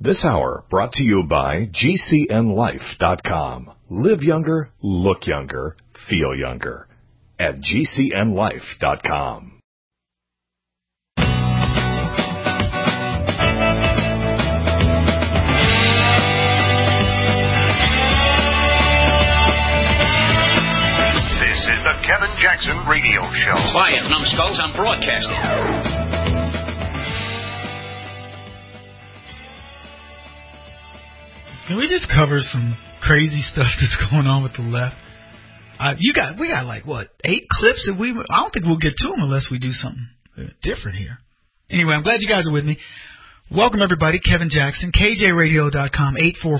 This hour brought to you by GCNLife.com. Live younger, look younger, feel younger. At GCNLife.com. This is the Kevin Jackson Radio Show. Quiet, numbskulls, I'm broadcasting. Can we just cover some crazy stuff that's going on with the left? We got like, what, 8 clips? I don't think we'll get to them unless we do something different here. Anyway, I'm glad you guys are with me. Welcome, everybody. Kevin Jackson, KJRadio.com,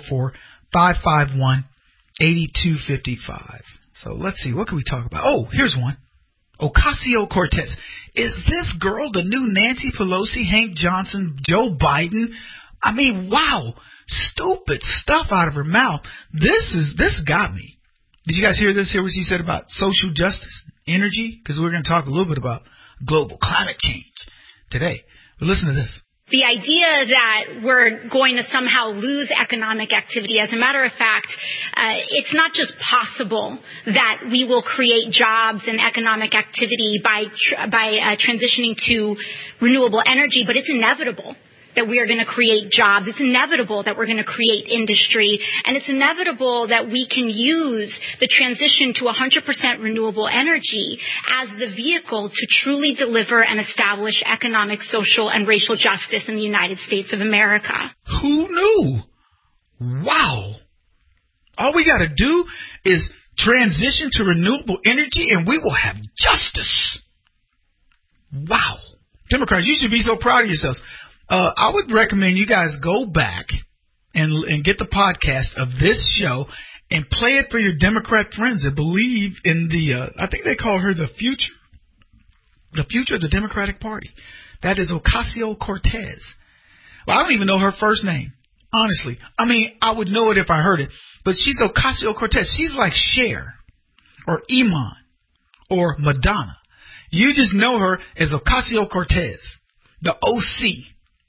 844-551-8255. So let's see. What can we talk about? Oh, here's one. Ocasio-Cortez. Is this girl the new Nancy Pelosi, Hank Johnson, Joe Biden? I mean, wow. Stupid stuff out of her mouth. This got me. Did you guys hear this? Hear what she said about social justice, energy? Because we're going to talk a little bit about global climate change today. But listen to this. The idea that we're going to somehow lose economic activity, as a matter of fact, it's not just possible that we will create jobs and economic activity by transitioning to renewable energy, but it's inevitable that we are going to create jobs. It's inevitable that we're going to create industry. And it's inevitable that we can use the transition to 100% renewable energy as the vehicle to truly deliver and establish economic, social, and racial justice in the United States of America. Who knew? Wow. All we got to do is transition to renewable energy and we will have justice. Wow. Democrats, you should be so proud of yourselves. I would recommend you guys go back and get the podcast of this show and play it for your Democrat friends that believe in I think they call her the future of the Democratic Party. That is Ocasio-Cortez. Well, I don't even know her first name, honestly. I mean, I would know it if I heard it, but she's Ocasio-Cortez. She's like Cher or Iman or Madonna. You just know her as Ocasio-Cortez, the OC.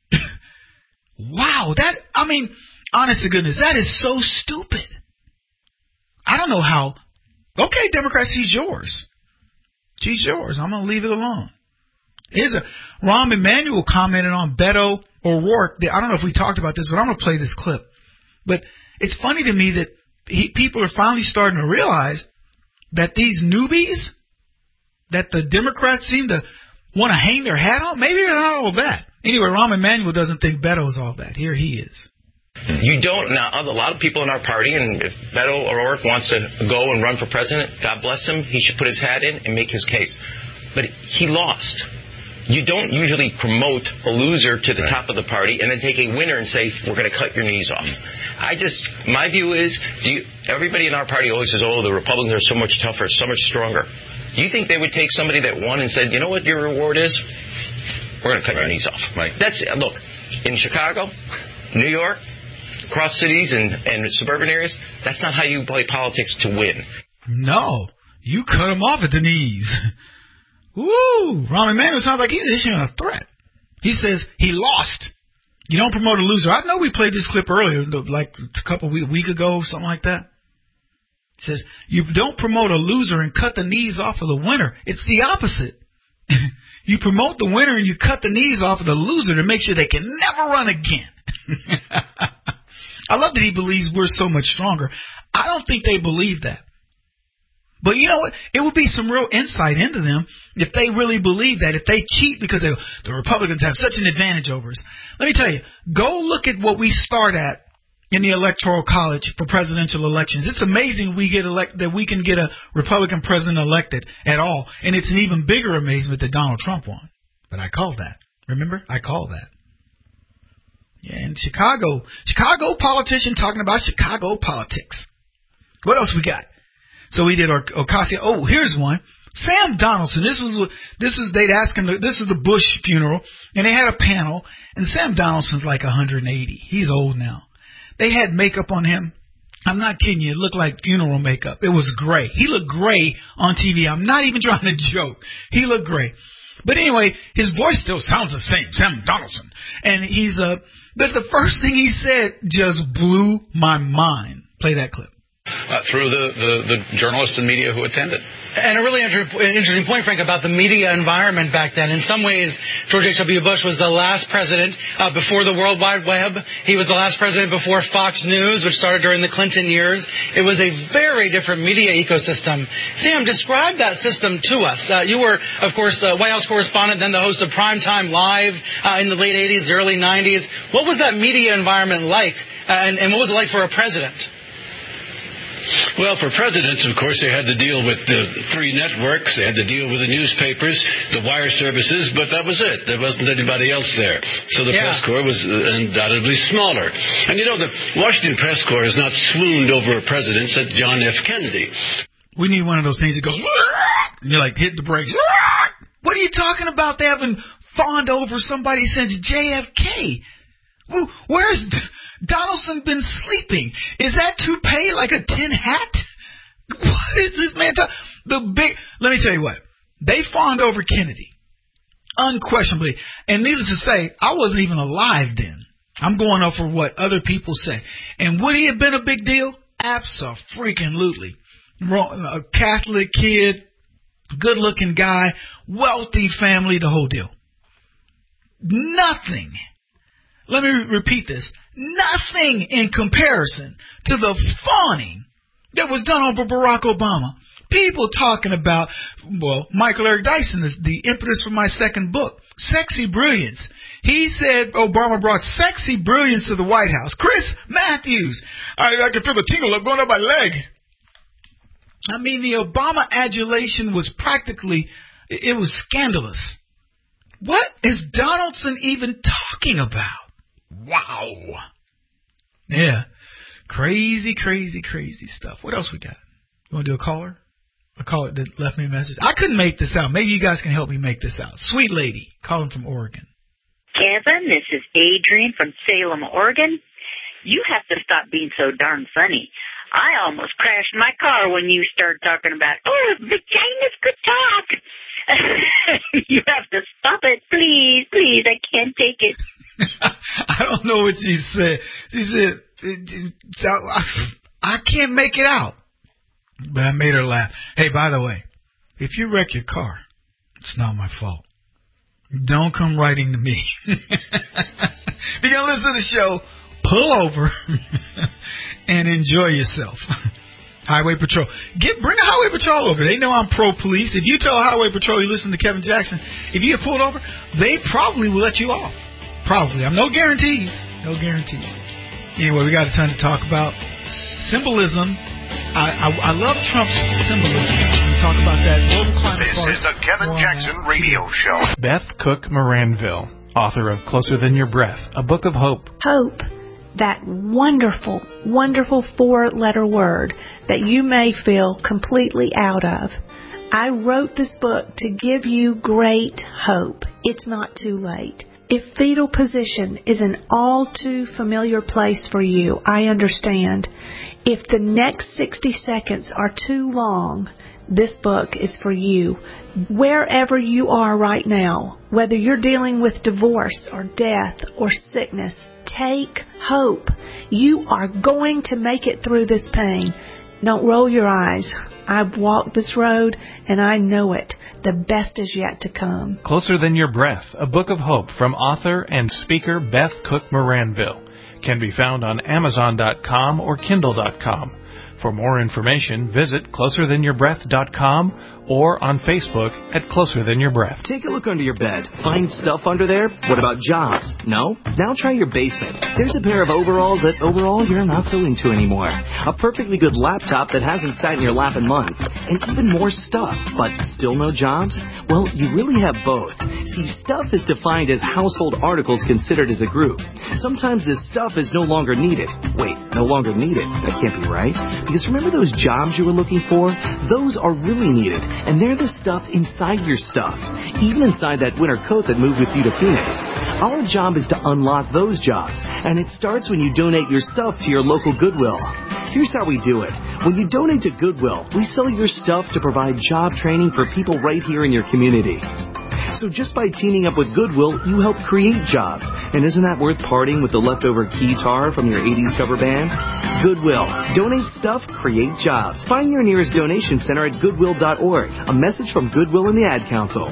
Wow, honest to goodness, that is so stupid. I don't know how. Okay, Democrats, she's yours. She's yours. I'm going to leave it alone. Rahm Emanuel commented on Beto O'Rourke. I don't know if we talked about this, but I'm going to play this clip. But it's funny to me that people are finally starting to realize that these newbies that the Democrats seem to want to hang their hat on, maybe they're not all that. Anyway, Rahm Emanuel doesn't think Beto's all that. Here he is. You don't. Now, a lot of people in our party, and if Beto O'Rourke wants to go and run for president, God bless him, he should put his hat in and make his case. But he lost. You don't usually promote a loser to the top of the party and then take a winner and say, we're going to cut your knees off. My view is, everybody in our party always says, oh, the Republicans are so much tougher, so much stronger. Do you think they would take somebody that won and said, you know what your reward is? We're going to cut your knees off. Right. Look, in Chicago, New York, across cities and suburban areas, that's not how you play politics to win. No, you cut them off at the knees. Woo! Rahm Emanuel sounds like he's issuing a threat. He says he lost. You don't promote a loser. I know we played this clip earlier, like a couple week ago, something like that. He says you don't promote a loser and cut the knees off of the winner. It's the opposite. You promote the winner and you cut the knees off of the loser to make sure they can never run again. I love that he believes we're so much stronger. I don't think they believe that. But you know what? It would be some real insight into them if they really believe that, if they cheat because the Republicans have such an advantage over us. Let me tell you, go look at what we start at in the Electoral College for presidential elections. It's amazing that we can get a Republican president elected at all. And it's an even bigger amazement that Donald Trump won. But I called that. Remember? I called that. Yeah, in Chicago politician talking about Chicago politics. What else we got? So we did Ocasio. Oh, here's one. Sam Donaldson. They'd ask him. This is the Bush funeral, and they had a panel. And Sam Donaldson's like 180. He's old now. They had makeup on him. I'm not kidding you. It looked like funeral makeup. It was gray. He looked gray on TV. I'm not even trying to joke. He looked gray. But anyway, his voice still sounds the same, Sam Donaldson. And but the first thing he said just blew my mind. Play that clip. Through the journalists and media who attended. And a really interesting point, Frank, about the media environment back then. In some ways, George H.W. Bush was the last president before the World Wide Web. He was the last president before Fox News, which started during the Clinton years. It was a very different media ecosystem. Sam, describe that system to us. You were, of course, the White House correspondent, then the host of Primetime Live in the late 80s, the early 90s. What was that media environment like, and what was it like for a president? Well, for presidents, of course, they had to deal with the three networks. They had to deal with the newspapers, the wire services, but that was it. There wasn't anybody else there. So the press corps was undoubtedly smaller. And, the Washington press corps has not swooned over a president since John F. Kennedy. We need one of those things that goes, and you're like, hit the brakes. What are you talking about? They haven't fawned over somebody since JFK. Where's Donaldson been sleeping? Is that toupee like a tin hat? What is this man let me tell you what. They fawned over Kennedy. Unquestionably. And needless to say, I wasn't even alive then. I'm going off of what other people say. And would he have been a big deal? Abso-freaking-lutely. A Catholic kid, good-looking guy, wealthy family, the whole deal. Nothing. Let me repeat this. Nothing in comparison to the fawning that was done over Barack Obama. People talking about, Michael Eric Dyson is the impetus for my second book, Sexy Brilliance. He said Obama brought sexy brilliance to the White House. Chris Matthews, I can feel the tingle going up my leg. I mean, the Obama adulation was it was scandalous. What is Donaldson even talking about? Wow. Yeah. Crazy stuff. What else we got? You want to do a caller? A caller that left me a message. I couldn't make this out. Maybe you guys can help me make this out. Sweet lady, calling from Oregon. Kevin, this is Adrian from Salem, Oregon. You have to stop being so darn funny. I almost crashed my car when you started talking about, vaginas could talk. You have to stop it, please, I can't take it. I don't know what she said. She said, I can't make it out. But I made her laugh. Hey, by the way, if you wreck your car, it's not my fault. Don't come writing to me. If you're going to listen to the show, pull over and enjoy yourself. Highway Patrol. Bring a Highway Patrol over. They know I'm pro-police. If you tell Highway Patrol you listen to Kevin Jackson, if you get pulled over, they probably will let you off. Probably. No guarantees. Anyway, we got a ton to talk about. Symbolism. I love Trump's symbolism. We talk about that. This is the Kevin Jackson Radio Show. Beth Cook Moranville, author of Closer Than Your Breath, a book of hope. Hope. That wonderful, wonderful 4-letter word that you may feel completely out of. I wrote this book to give you great hope. It's not too late. If fetal position is an all too familiar place for you, I understand. If the next 60 seconds are too long, this book is for you. Wherever you are right now, whether you're dealing with divorce or death or sickness, take hope. You are going to make it through this pain. Don't roll your eyes. I've walked this road and I know it. The best is yet to come. Closer Than Your Breath, a book of hope from author and speaker Beth Cook Moranville. Can be found on Amazon.com or Kindle.com. For more information, visit closerthanyourBreath.com or on Facebook at Closer Than Your Breath. Take a look under your bed. Find stuff under there? What about jobs? No? Now try your basement. There's a pair of overalls that overall you're not so into anymore. A perfectly good laptop that hasn't sat in your lap in months. And even more stuff, but still no jobs? Well, you really have both. See, stuff is defined as household articles considered as a group. Sometimes this stuff is no longer needed. Wait, no longer needed? That can't be right. Because remember those jobs you were looking for? Those are really needed. And they're the stuff inside your stuff, even inside that winter coat that moved with you to Phoenix. Our job is to unlock those jobs, and it starts when you donate your stuff to your local Goodwill. Here's how we do it. When you donate to Goodwill, we sell your stuff to provide job training for people right here in your community. So just by teaming up with Goodwill, you help create jobs. And isn't that worth parting with the leftover guitar from your 80s cover band? Goodwill. Donate stuff, create jobs. Find your nearest donation center at goodwill.org. A message from Goodwill and the Ad Council.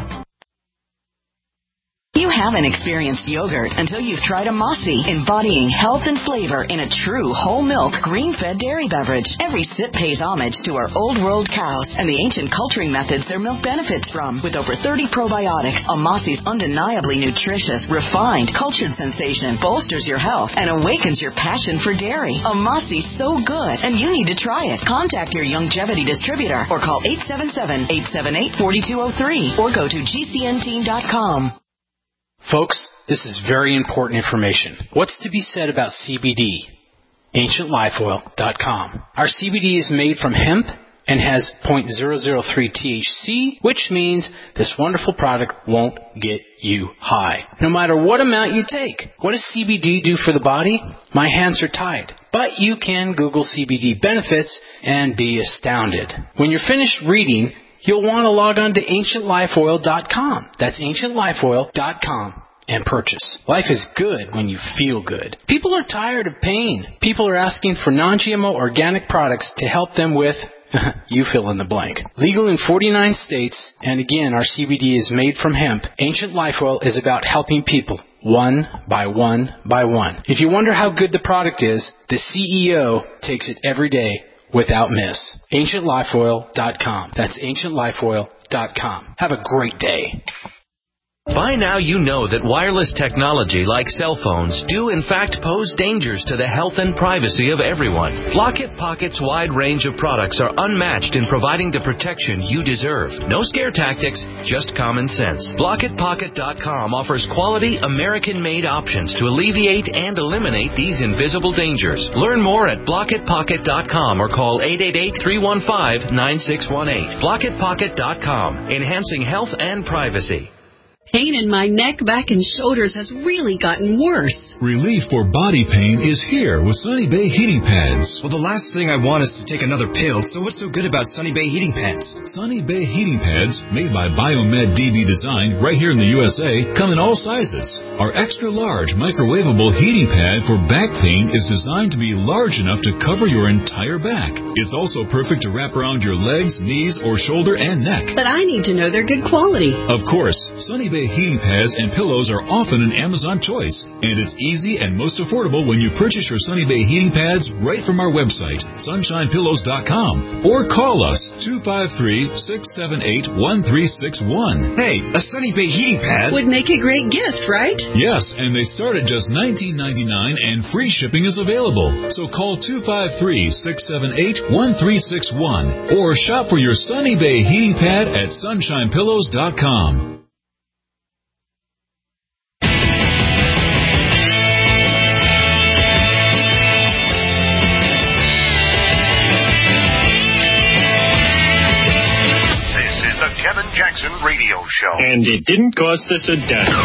You haven't experienced yogurt until you've tried a Mossy, embodying health and flavor in a true whole milk, green-fed dairy beverage. Every sip pays homage to our old world cows and the ancient culturing methods their milk benefits from. With over 30 probiotics, a Mossy's undeniably nutritious, refined, cultured sensation bolsters your health and awakens your passion for dairy. A Mossy's so good, and you need to try it. Contact your Youngevity distributor or call 877-878-4203 or go to gcnteam.com. Folks, this is very important information. What's to be said about CBD? AncientLifeOil.com. Our CBD is made from hemp and has 0.003 THC, which means this wonderful product won't get you high, no matter what amount you take. What does CBD do for the body? My hands are tied. But you can Google CBD benefits and be astounded. When you're finished reading, you'll want to log on to AncientLifeOil.com. That's AncientLifeOil.com and purchase. Life is good when you feel good. People are tired of pain. People are asking for non-GMO organic products to help them with, you fill in the blank. Legal in 49 states, and again, our CBD is made from hemp. Ancient Life Oil is about helping people one by one by one. If you wonder how good the product is, the CEO takes it every day without miss. AncientLifeOil.com. That's AncientLifeOil.com. Have a great day. By now you know that wireless technology like cell phones do in fact pose dangers to the health and privacy of everyone. Blockit Pocket's wide range of products are unmatched in providing the protection you deserve. No scare tactics, just common sense. BlockitPocket.com offers quality American-made options to alleviate and eliminate these invisible dangers. Learn more at BlockitPocket.com or call 888-315-9618. BlockitPocket.com, enhancing health and privacy. Pain in my neck, back, and shoulders has really gotten worse. Relief for body pain is here with Sunny Bay Heating Pads. Well, the last thing I want is to take another pill, so what's so good about Sunny Bay Heating Pads? Sunny Bay Heating Pads, made by Biomed DB Design right here in the USA, come in all sizes. Our extra-large microwavable heating pad for back pain is designed to be large enough to cover your entire back. It's also perfect to wrap around your legs, knees, or shoulder and neck. But I need to know they're good quality. Of course, Sunny Bay heating pads and pillows are often an Amazon choice, and it's easy and most affordable when you purchase your Sunny Bay heating pads right from our website, sunshinepillows.com, or call us 253-678-1361. Hey, a Sunny Bay heating pad would make a great gift, right? Yes, and they start at just $19.99 and free shipping is available. So call 253-678-1361 or shop for your Sunny Bay heating pad at sunshinepillows.com. Kevin Jackson Radio Show. And it didn't cost us a dime.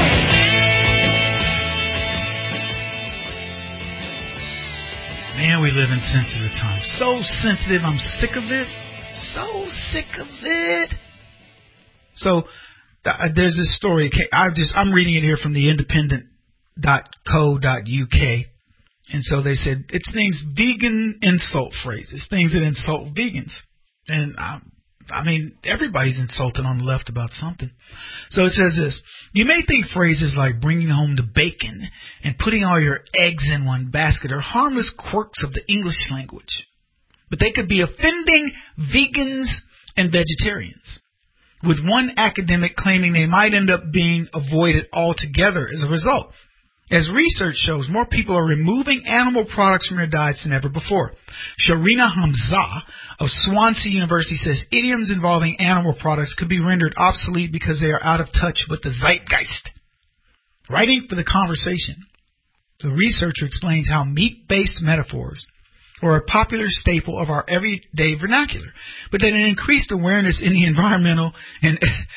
Man, we live in sensitive times. So sensitive, I'm sick of it. So sick of it. So there's this story. I'm reading it here from the independent.co.uk. And so they said it's things, vegan insult phrases, things that insult vegans. And I mean, everybody's insulting on the left about something. So it says this: you may think phrases like bringing home the bacon and putting all your eggs in one basket are harmless quirks of the English language, but they could be offending vegans and vegetarians, with one academic claiming they might end up being avoided altogether as a result. As research shows, more people are removing animal products from their diets than ever before. Sharina Hamza of Swansea University says idioms involving animal products could be rendered obsolete because they are out of touch with the zeitgeist. Writing for The Conversation, the researcher explains how meat-based metaphors are a popular staple of our everyday vernacular, but that an increased awareness in the environmental and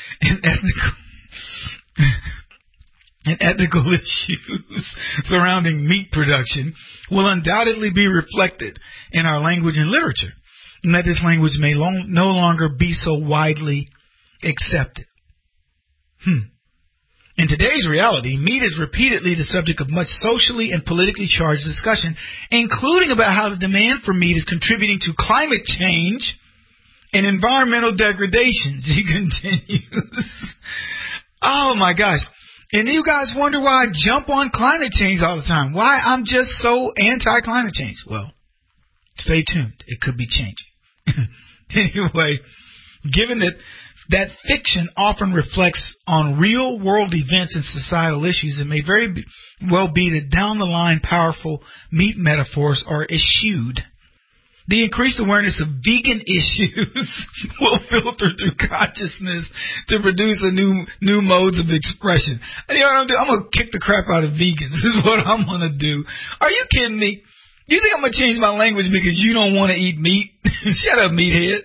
ethical issues surrounding meat production will undoubtedly be reflected in our language and literature, and that this language may no longer be so widely accepted. In today's reality, meat is repeatedly the subject of much socially and politically charged discussion, including about how the demand for meat is contributing to climate change and environmental degradation. She continues. Oh my gosh. And you guys wonder why I jump on climate change all the time. Why I'm just so anti-climate change. Well, stay tuned. It could be changing. Anyway, given that fiction often reflects on real-world events and societal issues, it may very well be that down-the-line powerful meat metaphors are eschewed. The increased awareness of vegan issues will filter through consciousness to produce a new modes of expression. You know what I'm doing? I'm going to kick the crap out of vegans. This is what I'm going to do. Are you kidding me? You think I'm going to change my language because you don't want to eat meat? Shut up, meathead.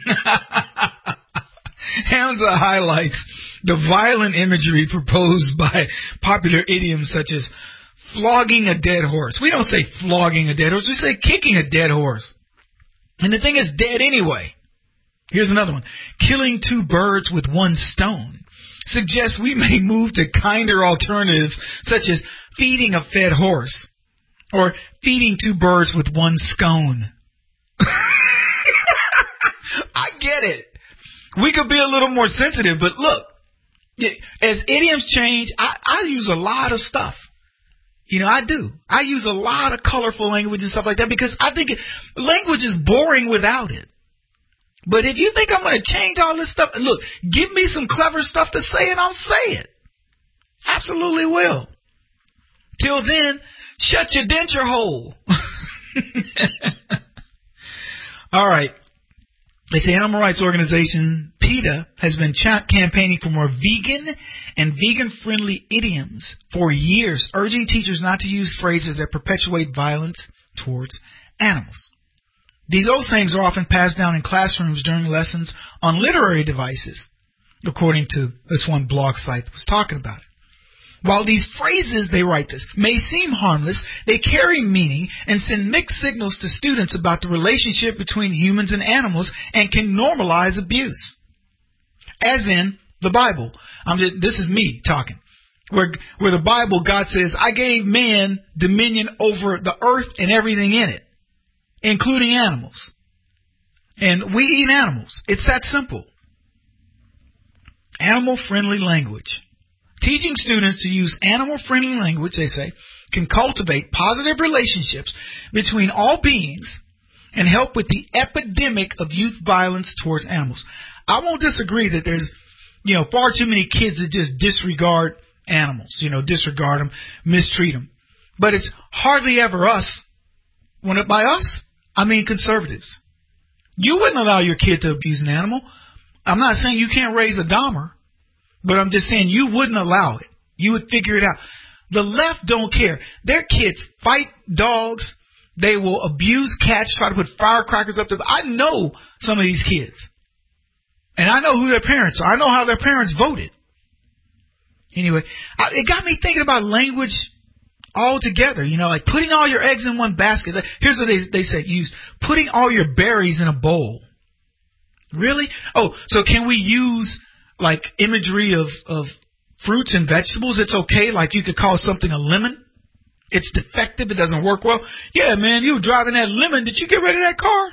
Hamza highlights the violent imagery proposed by popular idioms such as flogging a dead horse. We don't say flogging a dead horse. We say kicking a dead horse. And the thing is dead anyway. Here's another one. Killing two birds with one stone suggests we may move to kinder alternatives such as feeding a fed horse or feeding two birds with one scone. I get it. We could be a little more sensitive, but look, as idioms change, I use a lot of stuff. You know, I do. I use a lot of colorful language and stuff like that because I think language is boring without it. But if you think I'm going to change all this stuff, look, give me some clever stuff to say and I'll say it. Absolutely will. Till then, shut your denture hole. All right. They say animal rights organization PETA has been campaigning for more vegan and vegan-friendly idioms for years, urging teachers not to use phrases that perpetuate violence towards animals. These old sayings are often passed down in classrooms during lessons on literary devices, according to this one blog site that was talking about it. While these phrases, they write this, may seem harmless, they carry meaning and send mixed signals to students about the relationship between humans and animals and can normalize abuse. As in the Bible. This is me talking. Where the Bible, God says, I gave man dominion over the earth and everything in it, including animals. And we eat animals. It's that simple. Animal-friendly language. Teaching students to use animal-friendly language, they say, can cultivate positive relationships between all beings and help with the epidemic of youth violence towards animals. I won't disagree that there's, far too many kids that just disregard animals, disregard them, mistreat them. But it's hardly ever us. By us, I mean conservatives. You wouldn't allow your kid to abuse an animal. I'm not saying you can't raise a Dahmer. But I'm just saying you wouldn't allow it. You would figure it out. The left don't care. Their kids fight dogs. They will abuse cats, try to put firecrackers up there. I know some of these kids. And I know who their parents are. I know how their parents voted. Anyway, it got me thinking about language altogether. Like putting all your eggs in one basket. Here's what they said. Use putting all your berries in a bowl. Really? Oh, so can we use like imagery of fruits and vegetables? It's okay. Like you could call something a lemon. It's defective. It doesn't work well. Yeah, man, you were driving that lemon. Did you get rid of that car?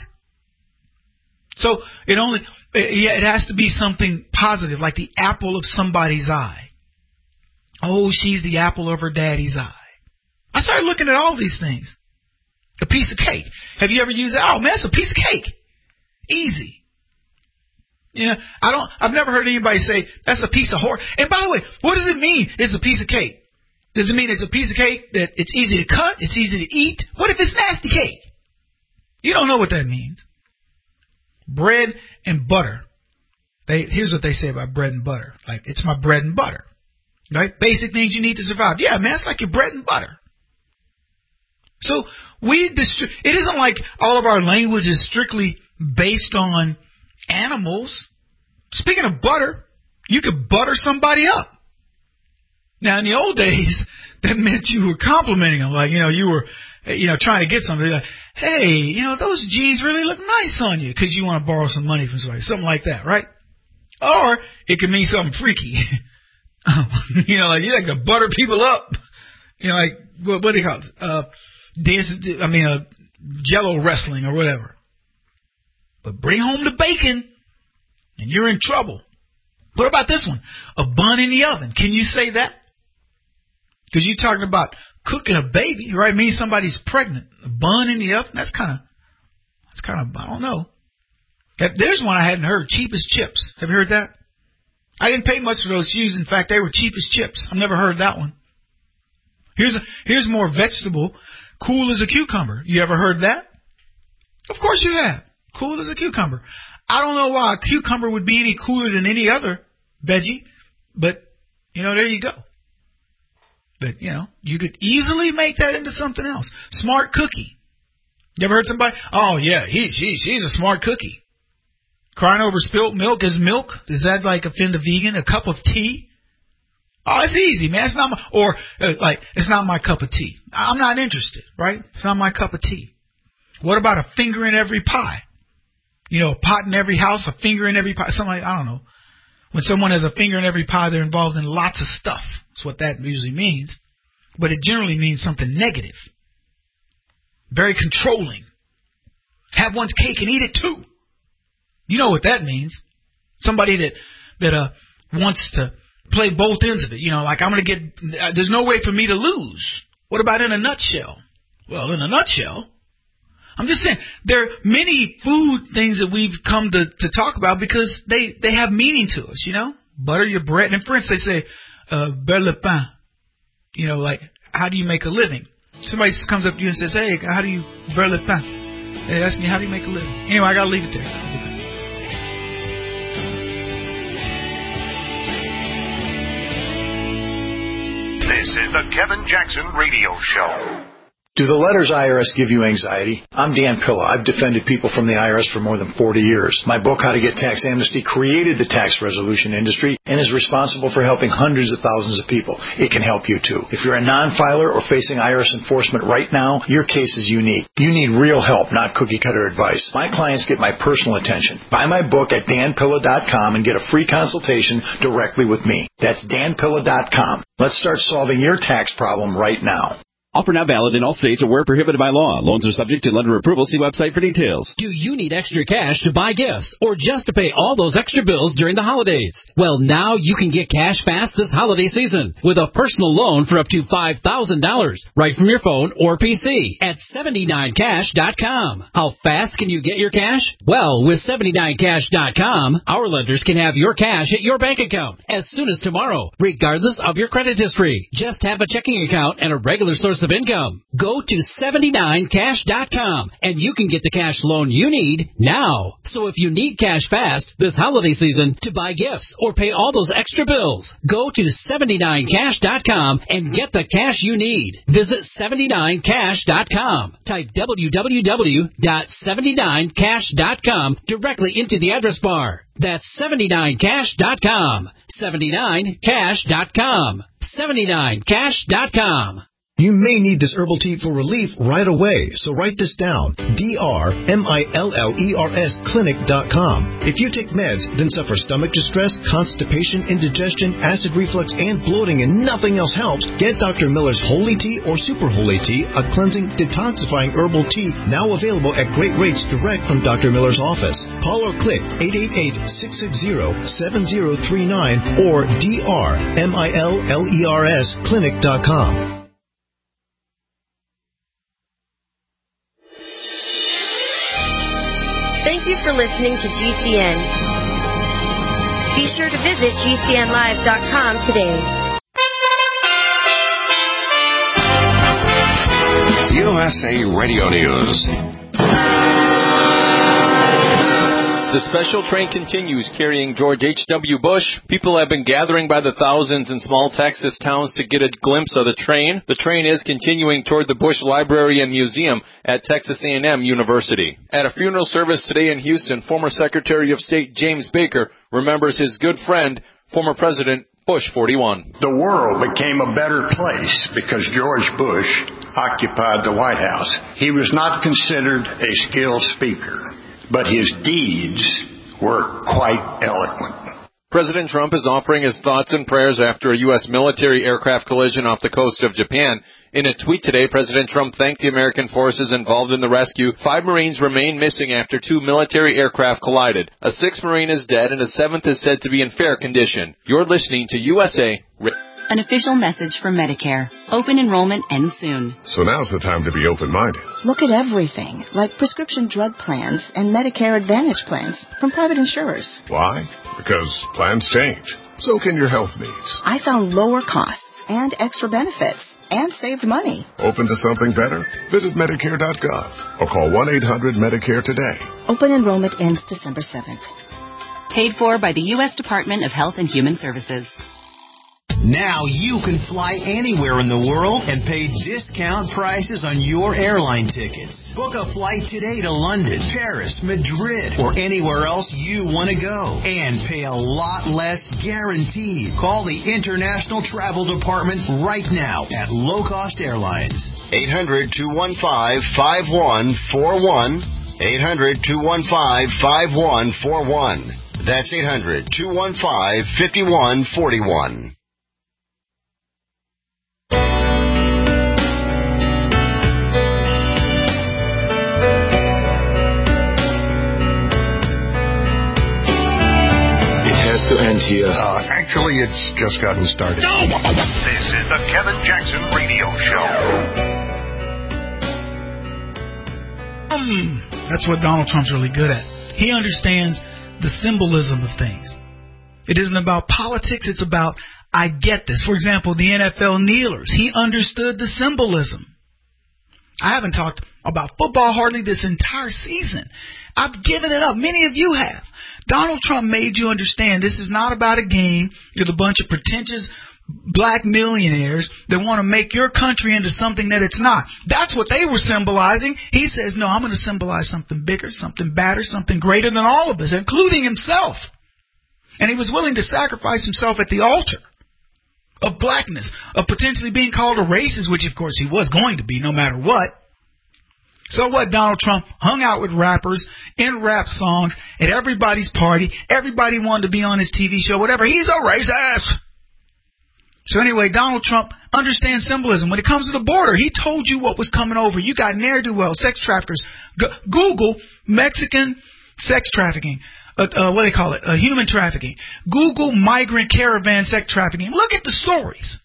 So it has to be something positive, like the apple of somebody's eye. Oh, she's the apple of her daddy's eye. I started looking at all these things. A piece of cake. Have you ever used that? Oh man, it's a piece of cake. Easy. I've never heard anybody say that's a piece of horse. And by the way, what does it mean it's a piece of cake? Does it mean it's a piece of cake that it's easy to cut, it's easy to eat? What if it's nasty cake? You don't know what that means. Bread and butter. Here's what they say about bread and butter. Like, it's my bread and butter. Right? Basic things you need to survive. Yeah, man, it's like your bread and butter. So it isn't like all of our language is strictly based on animals. Speaking of butter, you could butter somebody up. Now, in the old days, that meant you were complimenting them. Like, you were, trying to get something. Like, hey, those jeans really look nice on you because you want to borrow some money from somebody. Something like that, right? Or it could mean something freaky. You know, like you like to butter people up. You know, like what do you call it? Jello wrestling or whatever. But bring home the bacon, and you're in trouble. What about this one? A bun in the oven. Can you say that? Because you're talking about cooking a baby, right? It means somebody's pregnant. A bun in the oven. That's kind of. I don't know. There's one I hadn't heard. Cheap as chips. Have you heard that? I didn't pay much for those shoes. In fact, they were cheap as chips. I've never heard that one. Here's more vegetable. Cool as a cucumber. You ever heard that? Of course you have. Cool as a cucumber. I don't know why a cucumber would be any cooler than any other veggie, but, there you go. But, you could easily make that into something else. Smart cookie. You ever heard somebody? Oh, yeah, she's a smart cookie. Crying over spilt milk is milk? Does that, offend a vegan? A cup of tea? Oh, it's easy, man. It's not it's not my cup of tea. I'm not interested, right? It's not my cup of tea. What about a finger in every pie? A pot in every house, a finger in every pie. Something I don't know. When someone has a finger in every pie, they're involved in lots of stuff. That's what that usually means. But it generally means something negative. Very controlling. Have one's cake and eat it too. You know what that means. Somebody that wants to play both ends of it. I'm going to get, there's no way for me to lose. What about in a nutshell? Well, in a nutshell, I'm just saying, there are many food things that we've come to talk about because they have meaning to us, Butter your bread. And in French, they say, beurre le pain. How do you make a living? Somebody comes up to you and says, hey, how do you beurre le pain? They ask me, how do you make a living? Anyway, I got to leave it there. This is the Kevin Jackson Radio Show. Do the letters IRS give you anxiety? I'm Dan Pilla. I've defended people from the IRS for more than 40 years. My book, How to Get Tax Amnesty, created the tax resolution industry and is responsible for helping hundreds of thousands of people. It can help you too. If you're a non-filer or facing IRS enforcement right now, your case is unique. You need real help, not cookie-cutter advice. My clients get my personal attention. Buy my book at danpilla.com and get a free consultation directly with me. That's danpilla.com. Let's start solving your tax problem right now. Offer not valid in all states or where prohibited by law. Loans are subject to lender approval. See website for details. Do you need extra cash to buy gifts or just to pay all those extra bills during the holidays? Well, now you can get cash fast this holiday season with a personal loan for up to $5,000 right from your phone or PC at 79cash.com. How fast can you get your cash? Well, with 79cash.com, our lenders can have your cash at your bank account as soon as tomorrow, regardless of your credit history. Just have a checking account and a regular source of income. Go to 79cash.com and you can get the cash loan you need now. So if you need cash fast this holiday season to buy gifts or pay all those extra bills, go to 79cash.com and get the cash you need. Visit 79cash.com. Type www.79cash.com directly into the address bar. That's 79cash.com. 79cash.com. 79cash.com. You may need this herbal tea for relief right away, so write this down. DRMILLERS clinic.com. If you take meds, then suffer stomach distress, constipation, indigestion, acid reflux, and bloating, and nothing else helps, get Dr. Miller's Holy Tea or Super Holy Tea, a cleansing, detoxifying herbal tea, now available at great rates direct from Dr. Miller's office. Call or click 888-660-7039 or DRMILLERS clinic.com. Thank you for listening to GCN. Be sure to visit GCNlive.com today. USA Radio News. The special train continues carrying George H.W. Bush. People have been gathering by the thousands in small Texas towns to get a glimpse of the train. The train is continuing toward the Bush Library and Museum at Texas A&M University. At a funeral service today in Houston, former Secretary of State James Baker remembers his good friend, former President Bush 41. The world became a better place because George Bush occupied the White House. He was not considered a skilled speaker, but his deeds were quite eloquent. President Trump is offering his thoughts and prayers after a U.S. military aircraft collision off the coast of Japan. In a tweet today, President Trump thanked the American forces involved in the rescue. 5 Marines remain missing after 2 military aircraft collided. A 6th Marine is dead and a 7th is said to be in fair condition. You're listening to USA. An official message from Medicare. Open enrollment ends soon. So now's the time to be open-minded. Look at everything, like prescription drug plans and Medicare Advantage plans from private insurers. Why? Because plans change. So can your health needs. I found lower costs and extra benefits and saved money. Open to something better? Visit Medicare.gov or call 1-800-MEDICARE today. Open enrollment ends December 7th. Paid for by the U.S. Department of Health and Human Services. Now you can fly anywhere in the world and pay discount prices on your airline tickets. Book a flight today to London, Paris, Madrid, or anywhere else you want to go. And pay a lot less guaranteed. Call the International Travel Department right now at Low Cost Airlines. 800-215-5141. 800-215-5141. That's 800-215-5141. To end here. Actually, it's just gotten started. This is the Kevin Jackson Radio Show. That's what Donald Trump's really good at. He understands the symbolism of things. It isn't about politics, it's about, I get this. For example, the NFL kneelers. He understood the symbolism. I haven't talked about football hardly this entire season. I've given it up. Many of you have. Donald Trump made you understand this is not about a game with a bunch of pretentious black millionaires that want to make your country into something that it's not. That's what they were symbolizing. He says, no, I'm going to symbolize something bigger, something badder, something greater than all of us, including himself. And he was willing to sacrifice himself at the altar of blackness, of potentially being called a racist, which of course he was going to be no matter what. So what? Donald Trump hung out with rappers in rap songs at everybody's party. Everybody wanted to be on his TV show, whatever. He's a racist. So anyway, Donald Trump understands symbolism. When it comes to the border, he told you what was coming over. You got ne'er-do-wells, sex traffickers. Google Mexican sex trafficking. What do they call it? Human trafficking. Google migrant caravan sex trafficking. Look at the stories.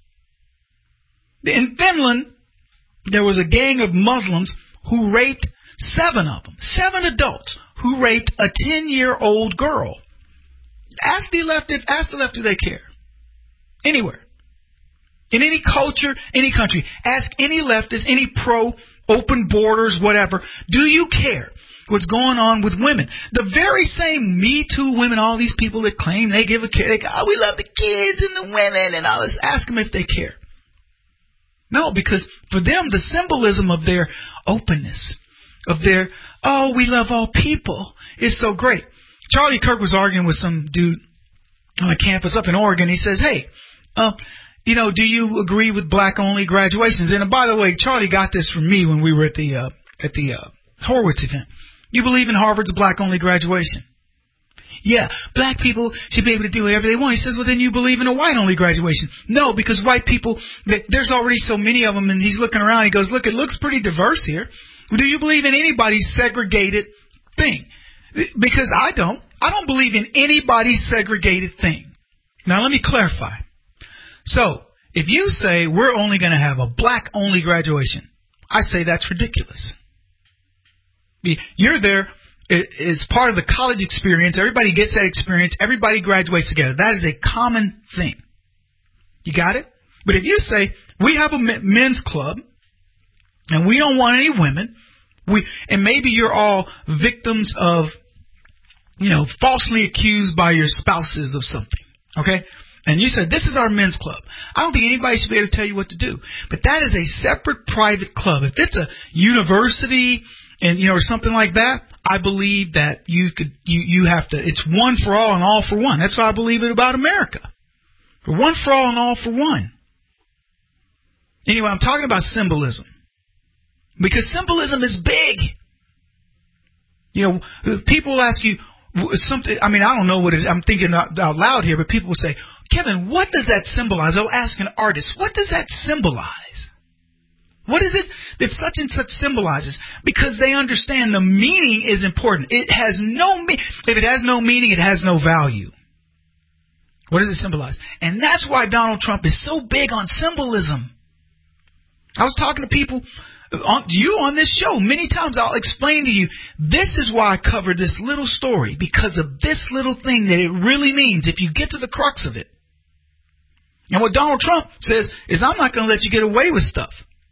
In Finland, there was a gang of Muslims who raped 7 of them, 7 adults who raped a 10-year-old girl. Ask the left do they care? Anywhere. In any culture, any country. Ask any leftist, any pro-open borders, whatever. Do you care what's going on with women? The very same Me Too women, all these people that claim they give a care. They go, oh, we love the kids and the women and all this. Ask them if they care. No, because for them, the symbolism of their openness, of their, oh, we love all people, is so great. Charlie Kirk was arguing with some dude on a campus up in Oregon. He says, hey, do you agree with black-only graduations? And by the way, Charlie got this from me when we were at the Horowitz event. You believe in Harvard's black-only graduation? Yeah, black people should be able to do whatever they want. He says, well, then you believe in a white-only graduation. No, because white people, there's already so many of them, and he's looking around. He goes, look, it looks pretty diverse here. Do you believe in anybody's segregated thing? Because I don't. I don't believe in anybody's segregated thing. Now, let me clarify. So, if you say we're only going to have a black-only graduation, I say that's ridiculous. You're there. It's part of the college experience. Everybody gets that experience. Everybody graduates together. That is a common thing. You got it? But if you say, we have a men's club, and we don't want any women, and maybe you're all victims of, falsely accused by your spouses of something, okay? And you said, this is our men's club. I don't think anybody should be able to tell you what to do. But that is a separate private club. If it's a university and, or something like that, I believe that you have to, it's one for all and all for one. That's what I believe it about America. One for all and all for one. Anyway, I'm talking about symbolism. Because symbolism is big. People will ask you, something. I mean, I don't know what I'm thinking out loud here, but people will say, Kevin, what does that symbolize? They'll ask an artist, what does that symbolize? What is it that such and such symbolizes? Because they understand the meaning is important. It has no if it has no meaning, it has no value. What does it symbolize? And that's why Donald Trump is so big on symbolism. I was talking to people on this show many times. I'll explain to you, this is why I covered this little story, because of this little thing that it really means if you get to the crux of it. And what Donald Trump says is, I'm not going to let you get away with stuff.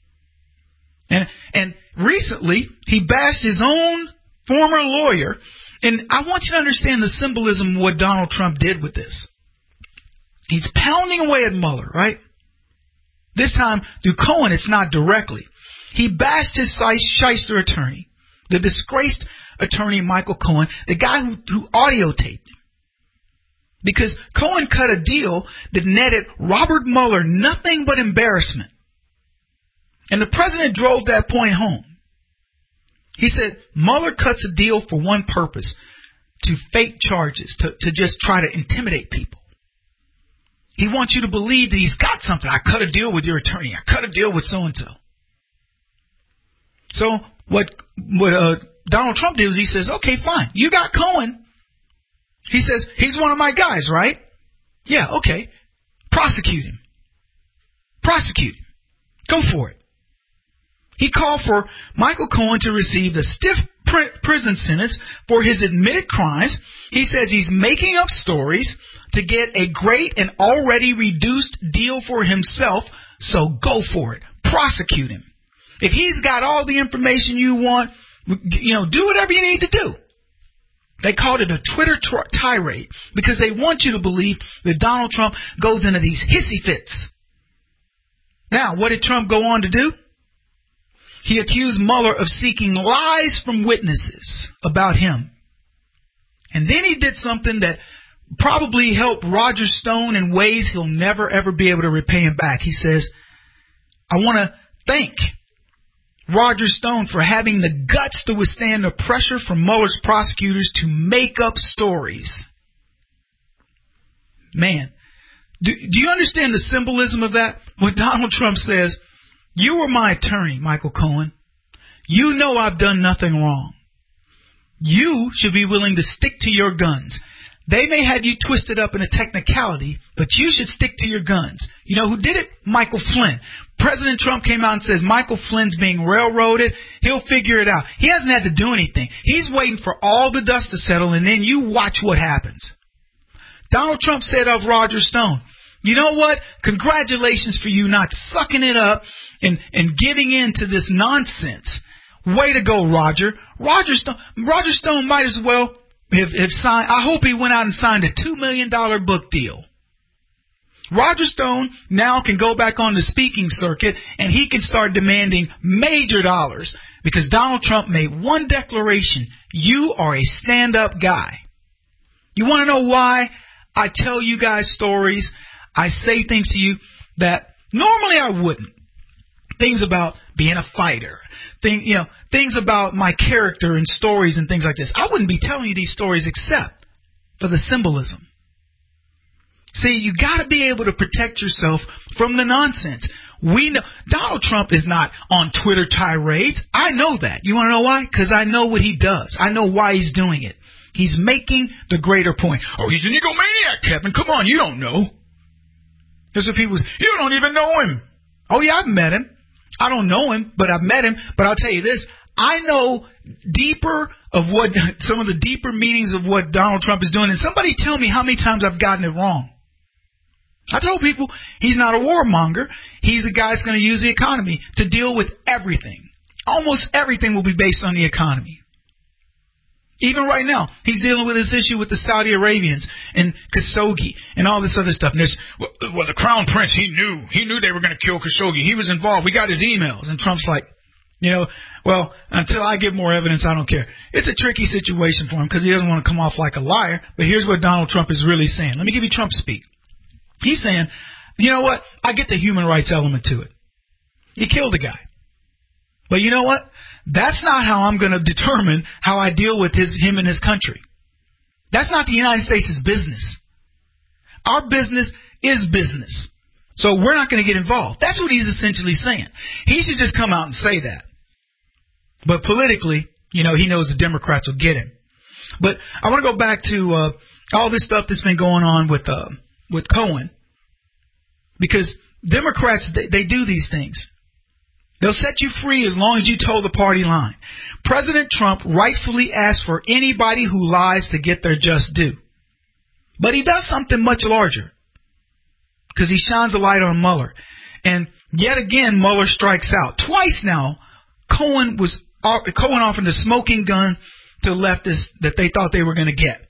And recently, he bashed his own former lawyer. And I want you to understand the symbolism of what Donald Trump did with this. He's pounding away at Mueller, right? This time, through Cohen, it's not directly. He bashed his shyster attorney, the disgraced attorney Michael Cohen, the guy who audio taped him. Because Cohen cut a deal that netted Robert Mueller nothing but embarrassment. And the president drove that point home. He said Mueller cuts a deal for one purpose, to fake charges, to just try to intimidate people. He wants you to believe that he's got something. I cut a deal with your attorney. I cut a deal with so-and-so. So what Donald Trump did is he says, okay, fine. You got Cohen. He says, he's one of my guys, right? Yeah, okay. Prosecute him. Prosecute him. Go for it. He called for Michael Cohen to receive the stiff prison sentence for his admitted crimes. He says he's making up stories to get a great and already reduced deal for himself, so go for it. Prosecute him. If he's got all the information you want, do whatever you need to do. They called it a Twitter tirade because they want you to believe that Donald Trump goes into these hissy fits. Now, what did Trump go on to do? He accused Mueller of seeking lies from witnesses about him. And then he did something that probably helped Roger Stone in ways he'll never, ever be able to repay him back. He says, I want to thank Roger Stone for having the guts to withstand the pressure from Mueller's prosecutors to make up stories. Man, do you understand the symbolism of that? When Donald Trump says, you were my attorney, Michael Cohen. You know I've done nothing wrong. You should be willing to stick to your guns. They may have you twisted up in a technicality, but you should stick to your guns. You know who did it? Michael Flynn. President Trump came out and says Michael Flynn's being railroaded. He'll figure it out. He hasn't had to do anything. He's waiting for all the dust to settle, and then you watch what happens. Donald Trump said of Roger Stone, you know what? Congratulations for you not sucking it up and giving in to this nonsense. Way to go, Roger. Roger Stone might as well have signed. I hope he went out and signed a $2 million book deal. Roger Stone now can go back on the speaking circuit and he can start demanding major dollars because Donald Trump made one declaration. You are a stand-up guy. You want to know why I tell you guys stories? I say things to you that normally I wouldn't. Things about being a fighter. Things about my character and stories and things like this. I wouldn't be telling you these stories except for the symbolism. See, you got to be able to protect yourself from the nonsense. We know Donald Trump is not on Twitter tirades. I know that. You want to know why? Because I know what he does. I know why he's doing it. He's making the greater point. Oh, he's an egomaniac, Kevin. Come on, you don't know. There's some people who say, you don't even know him. Oh, yeah, I've met him. I don't know him, but I've met him. But I'll tell you this. I know deeper of what some of the deeper meanings of what Donald Trump is doing. And somebody tell me how many times I've gotten it wrong. I told people he's not a warmonger. He's a guy that's going to use the economy to deal with everything. Almost everything will be based on the economy. Even right now, he's dealing with this issue with the Saudi Arabians and Khashoggi and all this other stuff. And there's, well, the Crown Prince, he knew they were going to kill Khashoggi. He was involved. We got his emails. And Trump's like, well, until I get more evidence, I don't care. It's a tricky situation for him because he doesn't want to come off like a liar. But here's what Donald Trump is really saying. Let me give you Trump's speak. He's saying, you know what? I get the human rights element to it. He killed a guy. But you know what? That's not how I'm going to determine how I deal with him and his country. That's not the United States' business. Our business is business. So we're not going to get involved. That's what he's essentially saying. He should just come out and say that. But politically, he knows the Democrats will get him. But I want to go back to all this stuff that's been going on with Cohen. Because Democrats, they do these things. They'll set you free as long as you toe the party line. President Trump rightfully asks for anybody who lies to get their just due. But he does something much larger. Because he shines a light on Mueller. And yet again, Mueller strikes out. Twice now, Cohen offered a smoking gun to leftists that they thought they were going to get.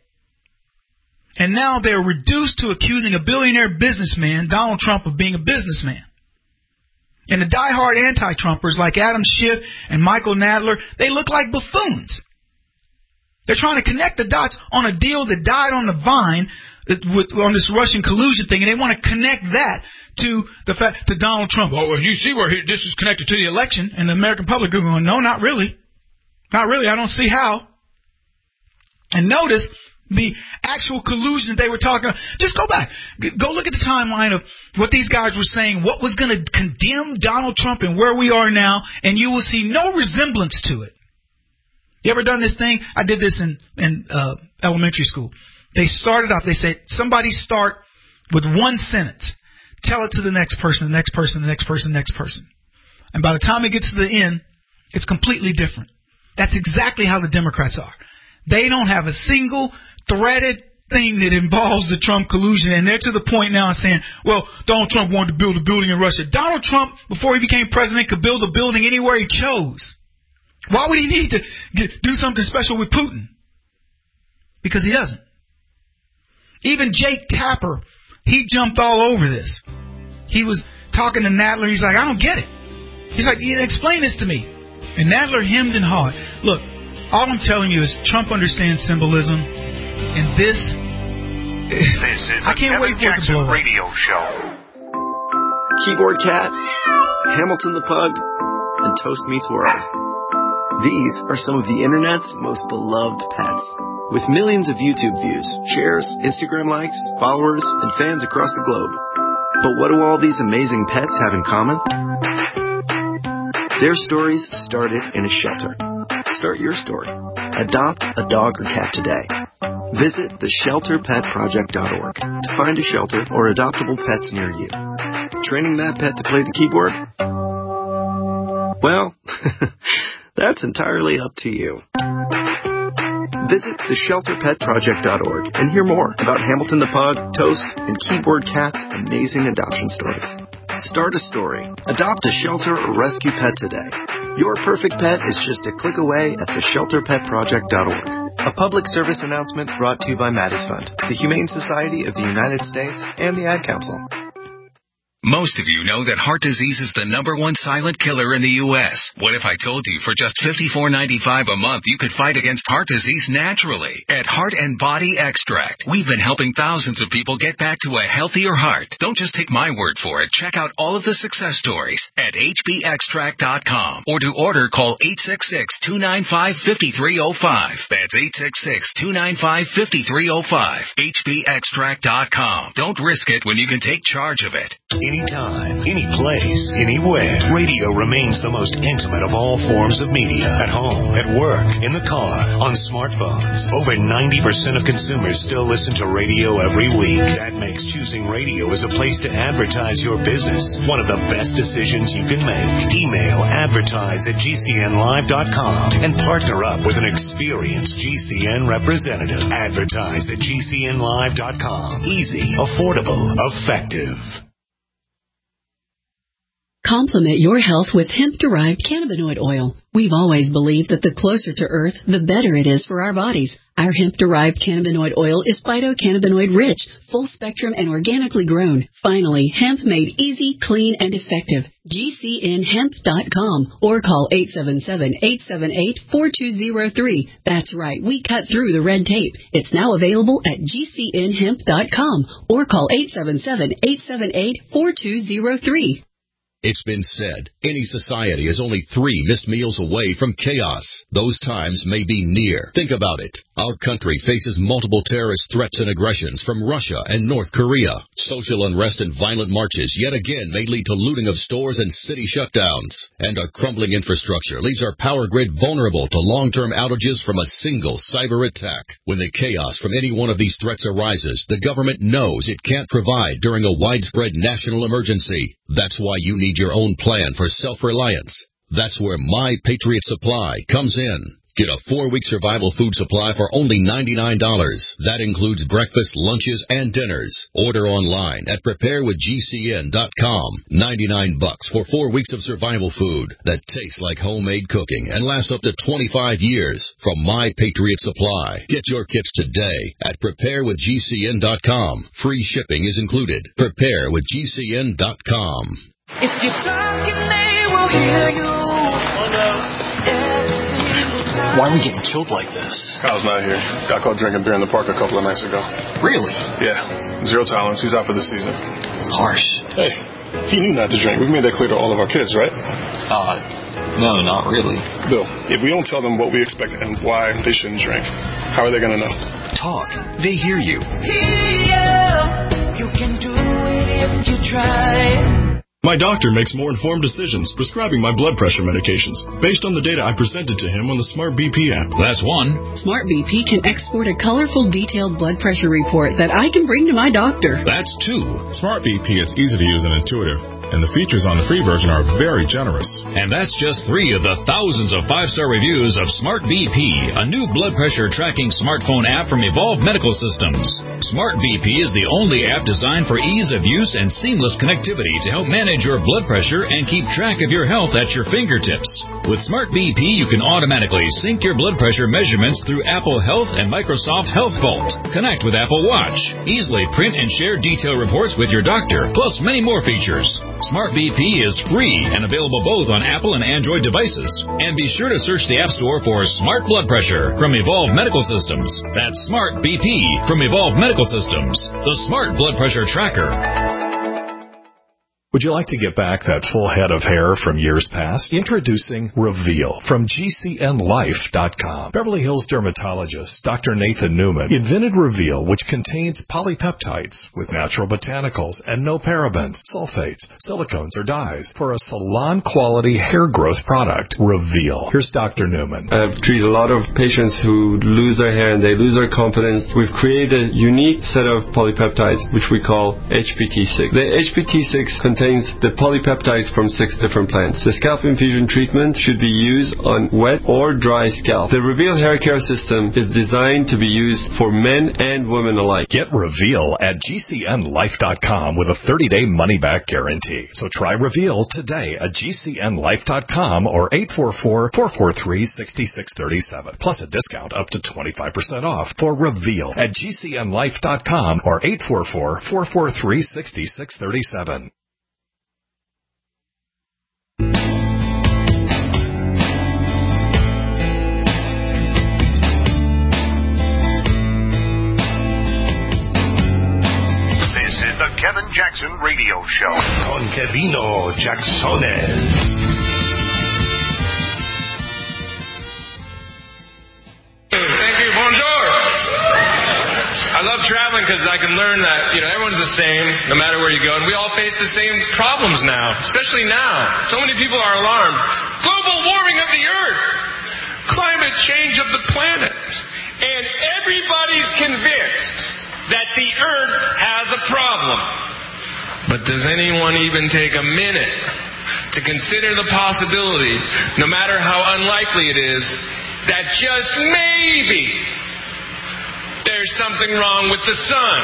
And now they're reduced to accusing a billionaire businessman, Donald Trump, of being a businessman. And the diehard anti-Trumpers like Adam Schiff and Michael Nadler, they look like buffoons. They're trying to connect the dots on a deal that died on the vine on this Russian collusion thing, and they want to connect that to the fact to Donald Trump. Oh, well, you see where this is connected to the election, and the American public are going, no, not really. Not really. I don't see how. And notice the actual collusion they were talking about. Just go back. Go look at the timeline of what these guys were saying, what was going to condemn Donald Trump and where we are now, and you will see no resemblance to it. You ever done this thing? I did this in elementary school. They started off, they said, somebody start with one sentence. Tell it to the next person, the next person, the next person, the next person. And by the time it gets to the end, it's completely different. That's exactly how the Democrats are. They don't have a single threaded thing that involves the Trump collusion, and they're to the point now saying, well, Donald Trump wanted to build a building in Russia. Donald Trump, before he became president, could build a building anywhere he chose. Why would he need to do something special with Putin? Because he doesn't. Even Jake Tapper, he jumped all over this. He was talking to Nadler. He's like, I don't get it. He's like, explain this to me. And Nadler hemmed and hawed. Look, all I'm telling you is Trump understands symbolism, and this is I can't wait for it to blow up. Radio show. Keyboard Cat, Hamilton the Pug, and Toast Meets World. These are some of the internet's most beloved pets. With millions of YouTube views, shares, Instagram likes, followers, and fans across the globe. But what do all these amazing pets have in common? Their stories started in a shelter. Start your story. Adopt a dog or cat today. Visit theshelterpetproject.org to find a shelter or adoptable pets near you. Training that pet to play the keyboard? Well, that's entirely up to you. Visit theshelterpetproject.org and hear more about Hamilton the Pug, Toast, and Keyboard Cat's amazing adoption stories. Start a story. Adopt a shelter or rescue pet today. Your perfect pet is just a click away at theshelterpetproject.org. A public service announcement brought to you by Maddie's Fund, the Humane Society of the United States, and the Ad Council. Most of you know that heart disease is the #1 silent killer in the U.S. What if I told you for just $54.95 a month you could fight against heart disease naturally at Heart and Body Extract? We've been helping thousands of people get back to a healthier heart. Don't just take my word for it. Check out all of the success stories at hbextract.com, or to order, call 866-295-5305. That's 866-295-5305. hbextract.com. Don't risk it when you can take charge of it. Anytime, any place, anywhere. Radio remains the most intimate of all forms of media. At home, at work, in the car, on smartphones. Over 90% of consumers still listen to radio every week. That makes choosing radio as a place to advertise your business one of the best decisions you can make. Email advertise@gcnlive.com and partner up with an experienced GCN representative. Advertise at gcnlive.com. Easy, affordable, effective. Complement your health with hemp-derived cannabinoid oil. We've always believed that the closer to Earth, the better it is for our bodies. Our hemp-derived cannabinoid oil is phytocannabinoid-rich, full-spectrum, and organically grown. Finally, hemp made easy, clean, and effective. GCNhemp.com or call 877-878-4203. That's right, we cut through the red tape. It's now available at GCNhemp.com or call 877-878-4203. It's been said, any society is only 3 missed meals away from chaos. Those times may be near. Think about it. Our country faces multiple terrorist threats and aggressions from Russia and North Korea. Social unrest and violent marches yet again may lead to looting of stores and city shutdowns. And a crumbling infrastructure leaves our power grid vulnerable to long-term outages from a single cyber attack. When the chaos from any one of these threats arises, the government knows it can't provide during a widespread national emergency. That's why you need your own plan for self-reliance. That's where My Patriot Supply comes in. Get a 4-week survival food supply for only $99. That includes breakfast, lunches, and dinners. Order online at preparewithgcn.com. $99 for 4 weeks of survival food that tastes like homemade cooking and lasts up to 25 years from My Patriot Supply. Get your kits today at preparewithgcn.com. Free shipping is included. Preparewithgcn.com. If you're talking, they will hear you. Why are we getting killed like this? Kyle's not here. Got caught drinking beer in the park a couple of nights ago. Really? Yeah. 0 tolerance. He's out for the season. Harsh. Hey, he knew not to drink. We've made that clear to all of our kids, right? No, not really. Bill, if we don't tell them what we expect and why they shouldn't drink, how are they going to know? Talk. They hear you. You can do it if you try. My doctor makes more informed decisions prescribing my blood pressure medications based on the data I presented to him on the Smart BP app. That's one. Smart BP can export a colorful, detailed blood pressure report that I can bring to my doctor. That's 2. Smart BP is easy to use and intuitive, and the features on the free version are very generous. And that's just 3 of the thousands of 5-star reviews of Smart BP, a new blood pressure tracking smartphone app from Evolve Medical Systems. Smart BP is the only app designed for ease of use and seamless connectivity to help manage your blood pressure and keep track of your health at your fingertips. With Smart BP, you can automatically sync your blood pressure measurements through Apple Health and Microsoft Health Vault. Connect with Apple Watch. Easily print and share detailed reports with your doctor, plus many more features. Smart BP is free and available both on Apple and Android devices. And be sure to search the App Store for Smart Blood Pressure from Evolve Medical Systems. That's Smart BP from Evolve Medical Systems, the Smart Blood Pressure Tracker. Would you like to get back that full head of hair from years past? Introducing Reveal from GCNLife.com. Beverly Hills dermatologist Dr. Nathan Newman invented Reveal, which contains polypeptides with natural botanicals and no parabens, sulfates, silicones, or dyes for a salon-quality hair growth product. Reveal. Here's Dr. Newman. I've treated a lot of patients who lose their hair and they lose their confidence. We've created a unique set of polypeptides, which we call HPT6. The HPT6 contains the polypeptides from 6 different plants. The scalp infusion treatment should be used on wet or dry scalp. The Reveal hair care system is designed to be used for men and women alike. Get Reveal at GCNLife.com with a 30-day money-back guarantee. So try Reveal today at GCNLife.com or 844-443-6637. Plus a discount up to 25% off for Reveal at GCNLife.com or 844-443-6637. The Kevin Jackson Radio Show. Con Kevino Jacksones. Thank you. Bonjour. I love traveling because I can learn that, everyone's the same no matter where you go. And we all face the same problems now, especially now. So many people are alarmed. Global warming of the earth. Climate change of the planet. And everybody's convinced that the earth has a problem. But does anyone even take a minute to consider the possibility, no matter how unlikely it is, that just maybe there's something wrong with the sun?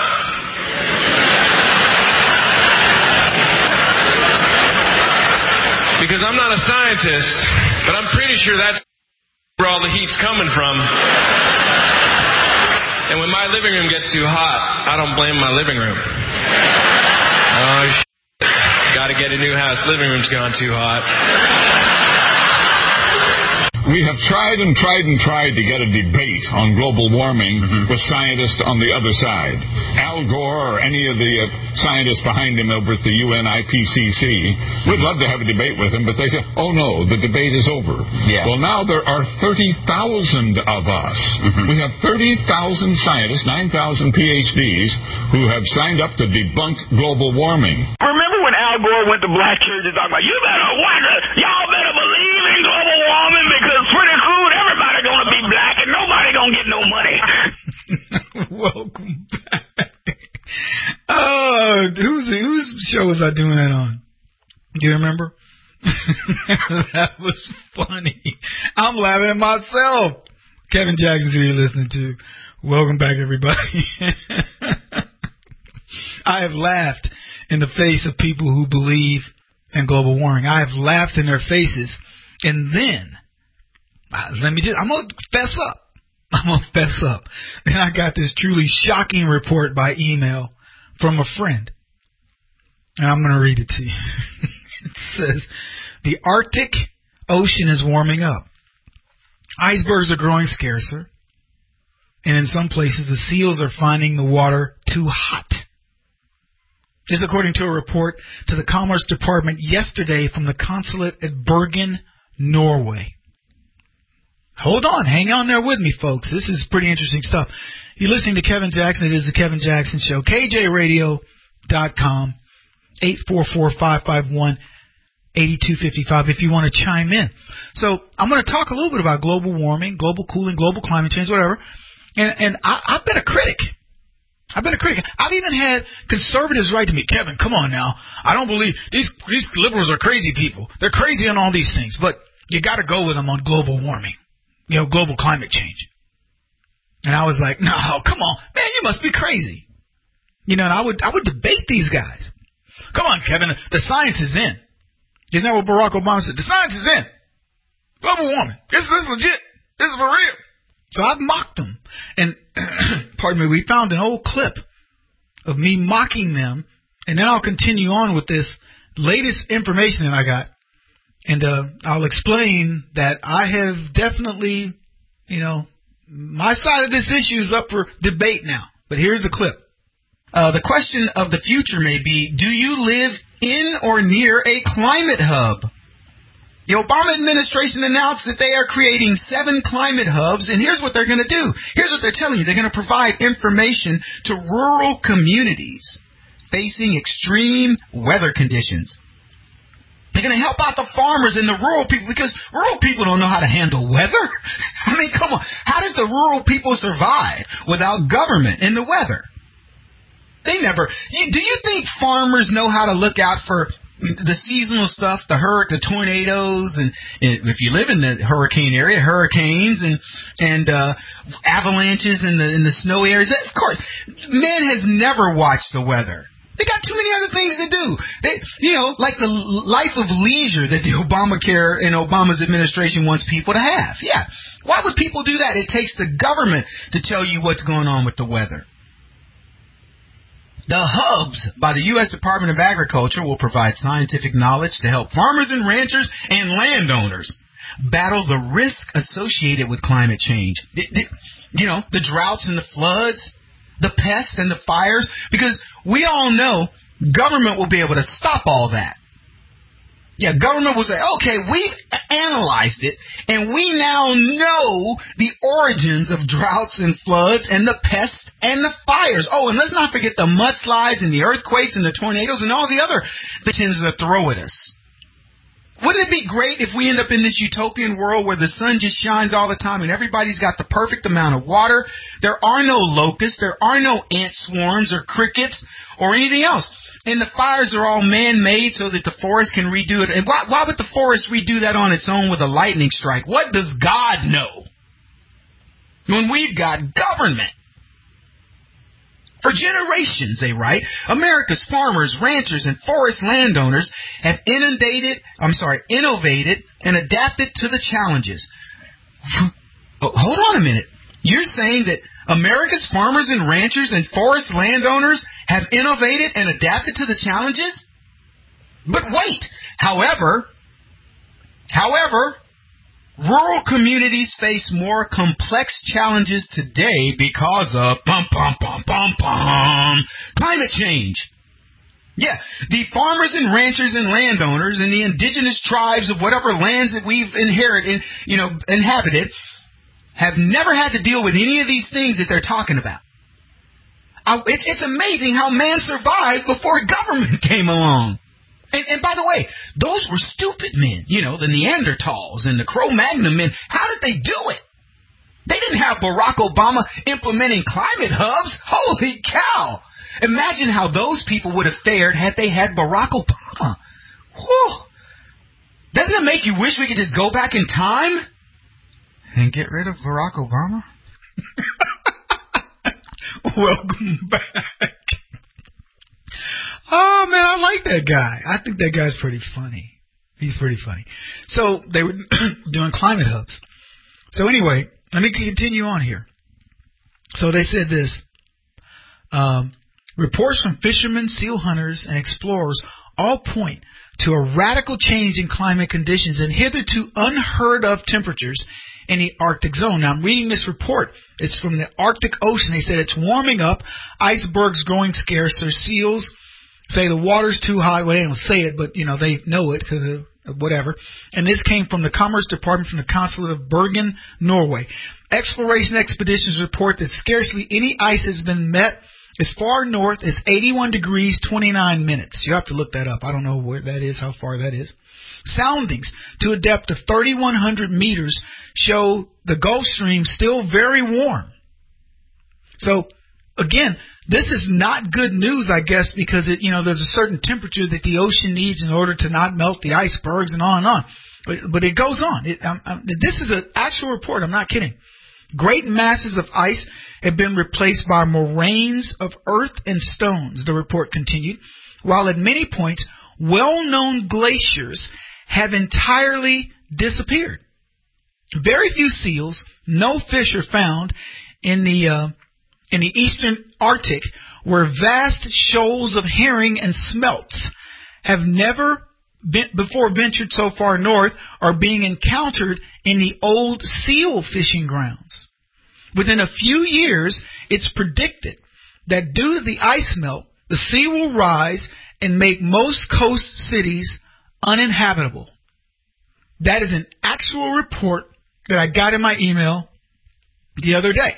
Because I'm not a scientist, but I'm pretty sure that's where all the heat's coming from. And when my living room gets too hot, I don't blame my living room. Oh, Gotta get a new house. Living room's gone too hot. We have tried and tried to get a debate on global warming with scientists on the other side. Al Gore or any of the scientists behind him over at the UN IPCC, we'd love to have a debate with them, but they say, oh no, the debate is over. Yeah. Well, now there are 30,000 of us. We have 30,000 scientists, 9,000 PhDs, who have signed up to debunk global warming. Remember when Al Gore went to black church and talked about, y'all better believe in global warming because pretty soon everybody gonna be black and nobody gonna get no money. Welcome back. Whose show was I doing that on? Do you remember? That was funny. I'm laughing at myself. Kevin Jackson's who you're listening to. Welcome back, everybody. I have laughed in the face of people who believe in global warming. I have laughed in their faces. And then, I'm going to fess up. Then I got this truly shocking report by email from a friend. And I'm going to read it to you. It says, the Arctic Ocean is warming up. Icebergs are growing scarcer. And in some places, the seals are finding the water too hot. This is according to a report to the Commerce Department yesterday from the consulate at Bergen, Norway. Hold on. Hang on there with me, folks. This is pretty interesting stuff. You're listening to Kevin Jackson. It is the Kevin Jackson Show. KJRadio.com, 844-551-8255 if you want to chime in. So I'm going to talk a little bit about global warming, global cooling, global climate change, whatever. And I've been a critic. I've even had conservatives write to me, Kevin, come on now. I don't believe these liberals are crazy people. They're crazy on all these things, but you got to go with them on global warming, global climate change. And I was like, no, come on, man, you must be crazy. And I would debate these guys. Come on, Kevin, the science is in. Isn't that what Barack Obama said? The science is in. Global warming. This is legit. This is for real. So I've mocked them. And, pardon me, we found an old clip of me mocking them. And then I'll continue on with this latest information that I got. And I'll explain that I have definitely, my side of this issue is up for debate now. But here's the clip. The question of the future may be, do you live in or near a climate hub? The Obama administration announced that they are creating 7 climate hubs, and here's what they're going to do. Here's what they're telling you. They're going to provide information to rural communities facing extreme weather conditions. They're going to help out the farmers and the rural people because rural people don't know how to handle weather. I mean, come on. How did the rural people survive without government and the weather? They never. Do you think farmers know how to look out for the seasonal stuff, the tornadoes, and if you live in the hurricane area, hurricanes and avalanches in the snow areas? Of course, man has never watched the weather. They got too many other things to do. Like the life of leisure that the Obamacare and Obama's administration wants people to have. Yeah. Why would people do that? It takes the government to tell you what's going on with the weather. The hubs by the U.S. Department of Agriculture will provide scientific knowledge to help farmers and ranchers and landowners battle the risk associated with climate change. The droughts and the floods, the pests and the fires, because we all know government will be able to stop all that. Yeah, government will say, okay, we've analyzed it, and we now know the origins of droughts and floods and the pests and the fires. Oh, and let's not forget the mudslides and the earthquakes and the tornadoes and all the other things that throw at us. Wouldn't it be great if we end up in this utopian world where the sun just shines all the time and everybody's got the perfect amount of water? There are no locusts, there are no ant swarms or crickets or anything else. And the fires are all man-made so that the forest can redo it. And why would the forest redo that on its own with a lightning strike? What does God know? When we've got government. For generations, they write, America's farmers, ranchers, and forest landowners have innovated and adapted to the challenges. Hold on a minute. You're saying that America's farmers and ranchers and forest landowners have innovated and adapted to the challenges? But wait, however, Rural communities face more complex challenges today because of climate change. Yeah, the farmers and ranchers and landowners and the indigenous tribes of whatever lands that we've inhabited have never had to deal with any of these things that they're talking about. It's amazing how man survived before government came along. And by the way, those were stupid men, the Neanderthals and the Cro-Magnon men. How did they do it? They didn't have Barack Obama implementing climate hubs. Holy cow! Imagine how those people would have fared had they had Barack Obama. Whew. Doesn't it make you wish we could just go back in time and get rid of Barack Obama? Welcome back. Oh, man, I like that guy. I think that guy's pretty funny. He's pretty funny. So they were doing climate hubs. So anyway, let me continue on here. So they said this. Reports from fishermen, seal hunters, and explorers all point to a radical change in climate conditions and hitherto unheard of temperatures in the Arctic zone. Now, I'm reading this report. It's from the Arctic Ocean. They said it's warming up, icebergs growing scarcer, seals say the water's too high. Well, they don't say it, but, they know it because of whatever. And this came from the Commerce Department from the Consulate of Bergen, Norway. Exploration expeditions report that scarcely any ice has been met as far north as 81 degrees 29 minutes. You have to look that up. I don't know where that is, how far that is. Soundings to a depth of 3,100 meters show the Gulf Stream still very warm. So, again, this is not good news, I guess, because there's a certain temperature that the ocean needs in order to not melt the icebergs and on and on. But it goes on. This is an actual report. I'm not kidding. Great masses of ice have been replaced by moraines of earth and stones, the report continued, while at many points, well-known glaciers have entirely disappeared. Very few seals, no fish are found in the eastern Arctic, where vast shoals of herring and smelts have never before ventured so far north are being encountered in the old seal fishing grounds. Within a few years, it's predicted that due to the ice melt, the sea will rise and make most coast cities uninhabitable. That is an actual report that I got in my email the other day.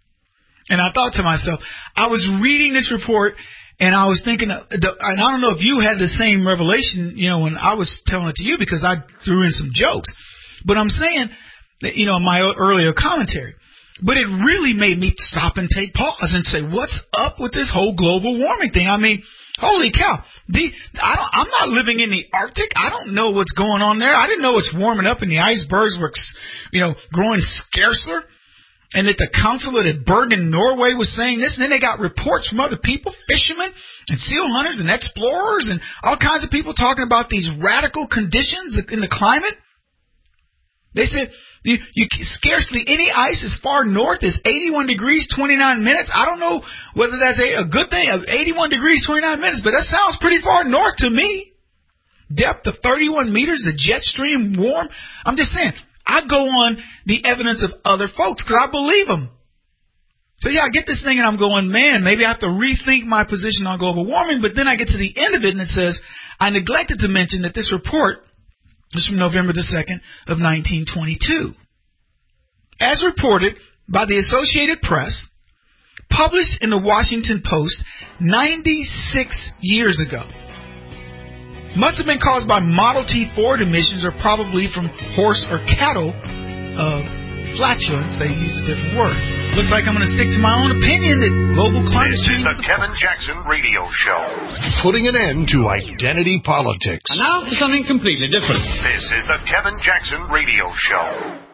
And I thought to myself, I was reading this report and I was thinking, and I don't know if you had the same revelation, when I was telling it to you, because I threw in some jokes. But I'm saying that, in my earlier commentary. But it really made me stop and take pause and say, what's up with this whole global warming thing? I mean, holy cow. I'm not living in the Arctic. I don't know what's going on there. I didn't know it's warming up and the icebergs were, growing scarcer. And that the consulate at Bergen, Norway was saying this. And then they got reports from other people, fishermen and seal hunters and explorers and all kinds of people talking about these radical conditions in the climate. They said scarcely any ice as far north as 81 degrees 29 minutes. I don't know whether that's a good thing, 81 degrees 29 minutes, but that sounds pretty far north to me. Depth of 31 meters, the jet stream warm. I'm just saying, I go on the evidence of other folks because I believe them. So I get this thing and I'm going, man, maybe I have to rethink my position on global warming. But then I get to the end of it and it says, I neglected to mention that this report is from November the 2nd of 1922. As reported by the Associated Press, published in the Washington Post 96 years ago. Must have been caused by Model T Ford emissions or probably from horse or cattle flatulence. They use a different word. Looks like I'm going to stick to my own opinion that global climate change is the Kevin Jackson Radio Show. Putting an end to identity politics. And now for something completely different. This is the Kevin Jackson Radio Show.